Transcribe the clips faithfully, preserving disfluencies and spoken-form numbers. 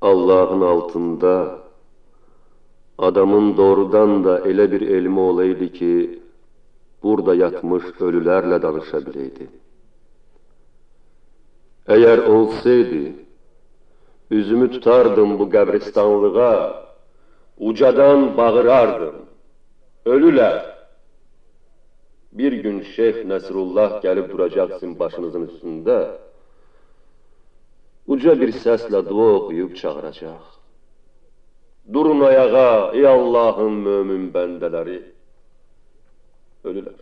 Allah'ın altında adamın doğrudan da elə bir elmi olaydı ki, burada yatmış ölülərlə danışa bileydi. Eğer olsaydı, üzümü tutardım bu qəbristanlığa, ucadan bağırardım. Ölülər! Bir gün Şeyh Nəsrullah gəlib duracaqsın başınızın üstündə, uca bir səslə dua oxuyub çağıracaq. Durun ayağa, ey Allah'ın mömin bəndələri! Ölülər.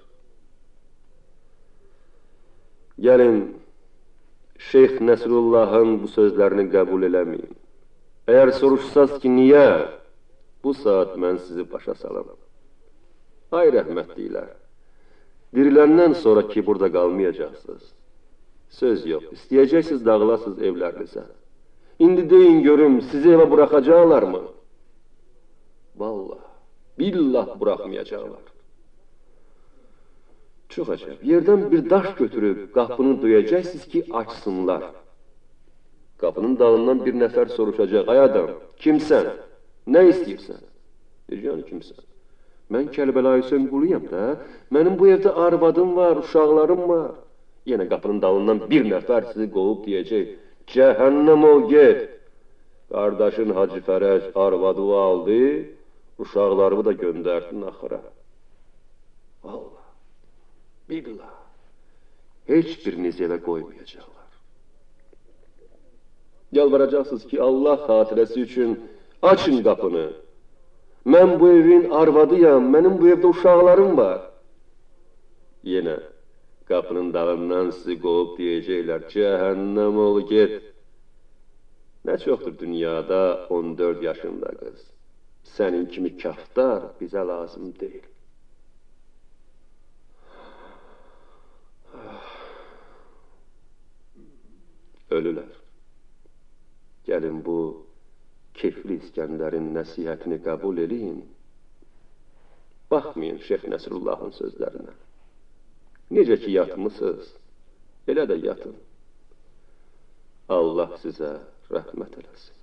Gəlin, Şeyh Nəsrullah'ın bu sözlərini qəbul eləməyin. Eğer soruşsaz ki, niyə? Bu saat mən sizi başa salam. Ay rəhmətliklər, diriləndən sonra ki, burada qalmayacaqsınız. Söz yox, istəyəcəksiniz dağılasınız evlərinizə. İndi deyin görüm, sizi evə bıraxacaqlar mı? Vallahi, billah bıraxmayacaqlar. Çox əcəb, yerdən bir daş götürüb qapını döyəcəksiniz ki, açsınlar. Qapının dalından bir nəfər soruşacaq, ay adam, kimsən? Nə istəyirsən? Yəni kimsən? Mən Kərbəlayı Söngülüyəm də, mənim bu evdə arvadım var, uşaqlarım var. Yenə qapının dalından bir nəfər sizi qovub deyəcək, cəhənnəm ol get. Qardaşın Hacı Fərəc arvadı aldı, uşaqlarımı da göndərdin axıra. Vallahi, billah, heç biriniz evə qoymayacaqlar. Yalvaracaqsınız ki, Allah xatirəsi üçün açın qapını. Mən bu evin arvadıyam, mənim bu evdə uşaqlarım var. Yenə qapının dalından sizi qovub deyəcəklər, cəhənnəm ol get. Nə çoxdur dünyada on dörd yaşında qız. Sənin kimi kaftar bizə lazım deyil. Ölülər. Gəlin bu Kefli İskəndərin nəsihətini qəbul eləyin. Baxmayın Şeyh Nəsrullahın sözlərinə. Necə ki yatmısınız, elə də yatın. Allah sizə rəhmət eləsin.